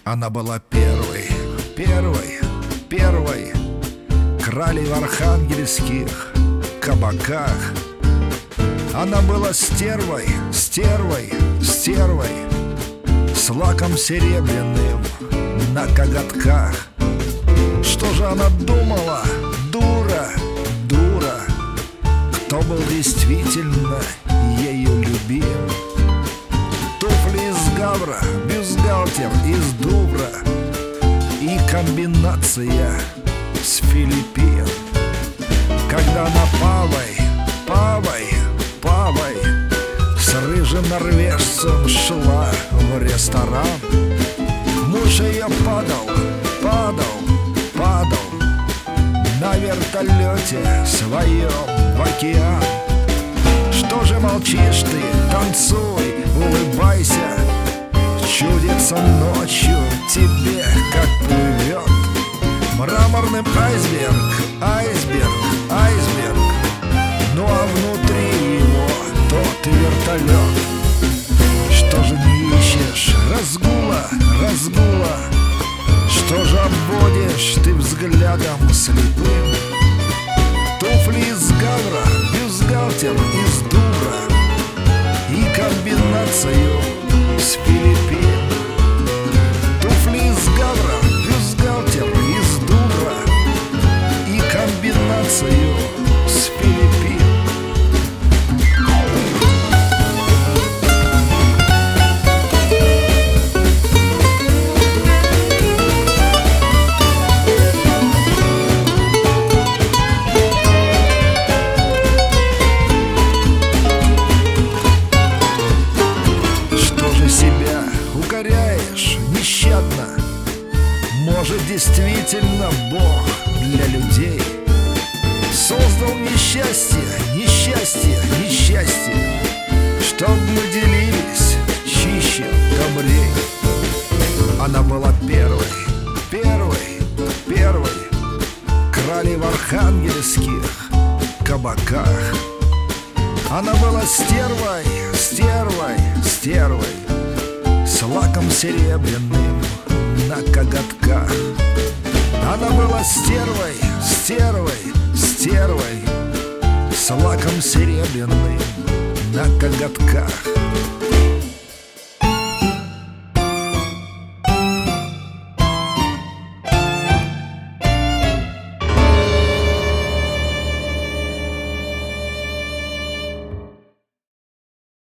Она была первой, первой, первой кралей в архангельских кабаках. Она была стервой, стервой, стервой, с лаком серебряным на коготках. Что же она думала, дура, дура? Кто был действительно ею любим? Туфли из гавра, бюстгальтер из Дувра и комбинация с Филиппин. Когда она павой, павой, павой с рыжим норвежцем шла в ресторан, муж ее падал, падал, падал на вертолете своем в океан. Что же молчишь ты? Танцуй, улыбайся. Чудится ночью тебе, как плывет мраморный айсберг, айсберг, айсберг. Ну а внутри его тот вертолет. Что же не ищешь? Разгула, разгула. Что же обводишь ты взглядом слепым? Туфли из гавра, бюстгальтер из Дувра и комбинацию с Филиппин. Туфли из гавра, бюстгальтер из Дувра и комбинацию с Филиппин. Укоряешь нещадно. Может, действительно Бог для людей создал несчастье, несчастье, несчастье, чтоб мы делились чище добрей. Она была первой, первой, первой кралей в архангельских кабаках. Она была стервой, стервой, стервой, с лаком серебряным на коготках. Она была стервой, стервой, стервой, с лаком серебряным на коготках.